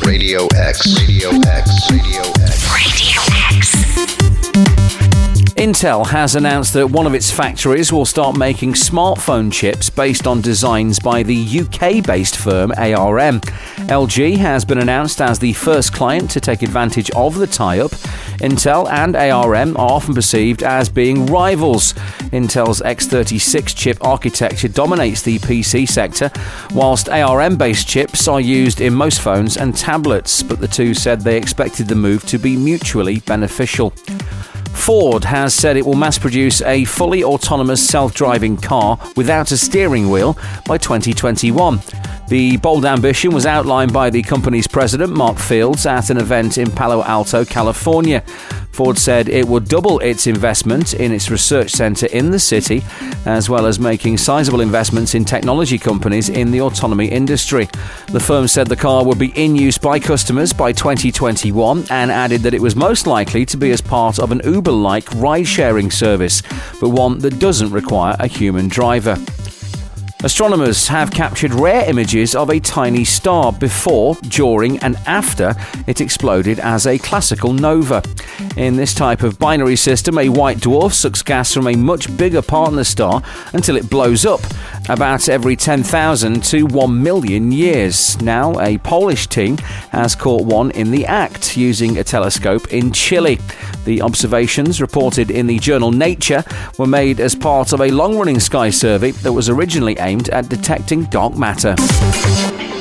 Radio X. Radio X. Radio X. Radio X. Intel has announced that one of its factories will start making smartphone chips based on designs by the UK-based firm ARM. LG has been announced as the first client to take advantage of the tie-up. Intel and ARM are often perceived as being rivals. Intel's x86 chip architecture dominates the PC sector, whilst ARM-based chips are used in most phones and tablets, but the two said they expected the move to be mutually beneficial. Ford has said it will mass-produce a fully autonomous self-driving car without a steering wheel by 2021. The bold ambition was outlined by the company's president, Mark Fields, at an event in Palo Alto, California. Ford said it would double its investment in its research center in the city, as well as making sizable investments in technology companies in the autonomy industry. The firm said the car would be in use by customers by 2021 and added that it was most likely to be as part of an Uber-like ride-sharing service, but one that doesn't require a human driver. Astronomers have captured rare images of a tiny star before, during and after it exploded as a classical nova. In this type of binary system, a white dwarf sucks gas from a much bigger partner star until it blows up, about every 10,000 to 1 million years. Now, a Polish team has caught one in the act using a telescope in Chile. The observations, reported in the journal Nature, were made as part of a long-running sky survey that was originally aimed at detecting dark matter.